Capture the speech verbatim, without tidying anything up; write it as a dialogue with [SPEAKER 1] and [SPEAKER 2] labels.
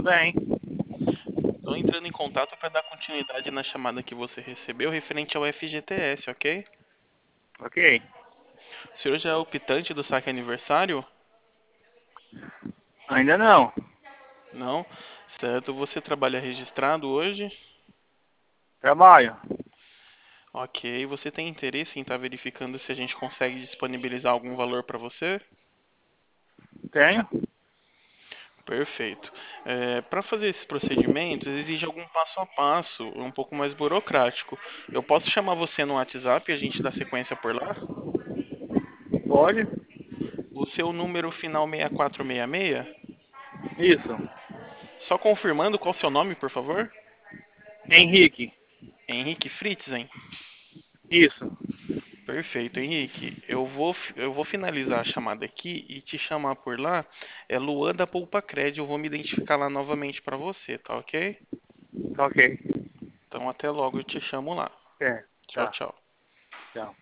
[SPEAKER 1] Tudo bem?
[SPEAKER 2] Estou entrando em contato para dar continuidade na chamada que você recebeu referente ao F G T S, ok?
[SPEAKER 1] Ok.
[SPEAKER 2] O senhor já é optante do saque aniversário?
[SPEAKER 1] Ainda não.
[SPEAKER 2] Não? Certo. Você trabalha registrado hoje?
[SPEAKER 1] Trabalho.
[SPEAKER 2] Ok. Você tem interesse em estar verificando se a gente consegue disponibilizar algum valor para você?
[SPEAKER 1] Tenho?
[SPEAKER 2] Perfeito. É, para fazer esses procedimentos, exige algum passo a passo, um pouco mais burocrático. Eu posso chamar você no WhatsApp e a gente dá sequência por lá?
[SPEAKER 1] Pode?
[SPEAKER 2] O seu número final seis quatro seis seis?
[SPEAKER 1] Isso.
[SPEAKER 2] Só confirmando qual o seu nome, por favor?
[SPEAKER 1] Henrique.
[SPEAKER 2] Henrique Fritzen?
[SPEAKER 1] Isso.
[SPEAKER 2] Perfeito, Henrique. Eu vou, eu vou finalizar a chamada aqui e te chamar por lá. É Luan da Poupa Cred. Eu vou me identificar lá novamente para você, tá ok?
[SPEAKER 1] Ok.
[SPEAKER 2] Então até logo, eu te chamo lá.
[SPEAKER 1] É.
[SPEAKER 2] Tchau,
[SPEAKER 1] Tá.
[SPEAKER 2] tchau.
[SPEAKER 1] Tchau.